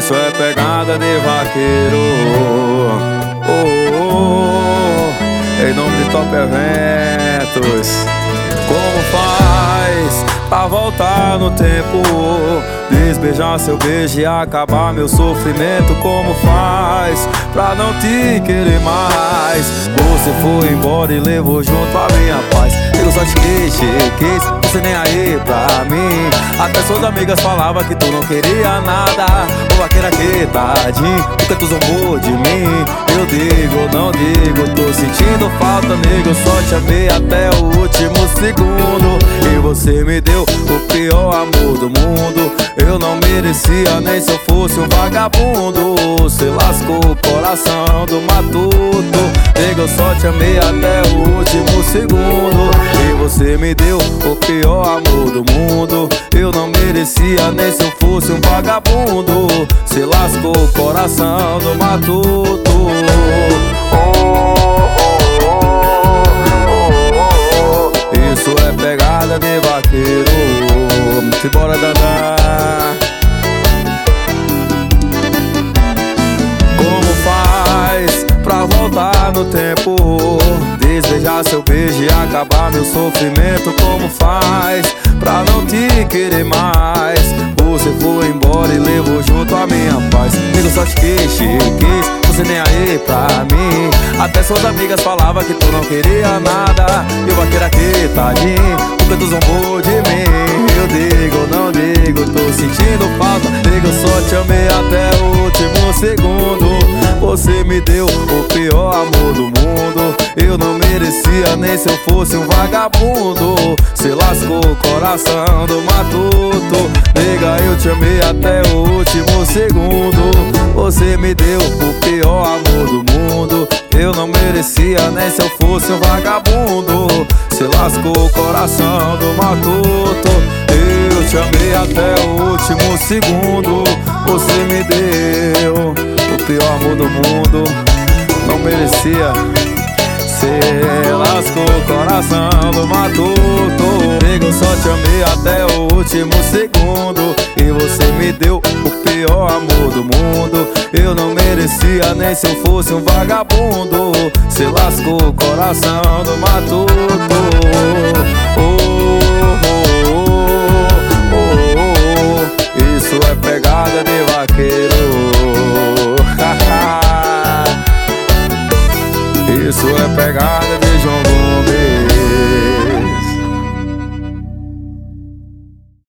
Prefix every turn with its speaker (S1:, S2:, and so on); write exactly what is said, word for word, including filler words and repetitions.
S1: Isso é pegada de vaqueiro. Oh, oh, oh. Em nome de Top Eventos. Como faz pra voltar no tempo, desbeijar seu beijo e acabar meu sofrimento? Como faz pra não te querer mais? Você foi embora e levou junto a minha paz. Eu só te quis, te quis, você nem aí pra mim. Até suas amigas falavam que tu não queria nada. Ô vaqueira, que tadinho, porque tu zombou de mim. Eu digo, não digo, tô sentindo falta, nego. Eu só te amei até o último segundo e você me deu o pior amor do mundo. Eu não merecia nem se eu fosse um vagabundo. Você lascou o coração do matuto, nego. Eu só te amei até o último segundo e você me deu o pior amor do mundo. Eu não merecia nem se eu fosse um vagabundo. Você lascou o coração do matuto. Isso é pegada de vaqueiro. Simbora danar. Como faz pra voltar no tempo, desbeijar seu beijo e acabar meu sofrimento? Como faz pra não te querer mais? Você foi embora e levou junto a minha paz. Digo, só te quis, te quis, você nem aí pra mim. Até suas amigas falavam que tu não queria nada. Eu vaqueira, que tadinho, porque tu zombou de mim. Eu digo, não digo, tô sentindo falta, digo, só te amei até o último segundo. Você me deu o pior amor do mundo. Eu não merecia nem se eu fosse um vagabundo. Cê lascou o coração do matuto, nega, eu te amei até o último segundo. Você me deu o pior amor do mundo. Eu não merecia nem se eu fosse um vagabundo. Cê lascou o coração do matuto. Eu te amei até o último segundo. Você me deu o pior amor do mundo. Não merecia. Cê lascou o coração do matuto, nego. Eu só te amei até o último segundo e você me deu o pior amor do mundo. Eu não merecia nem se eu fosse um vagabundo. Cê lascou o coração do matuto.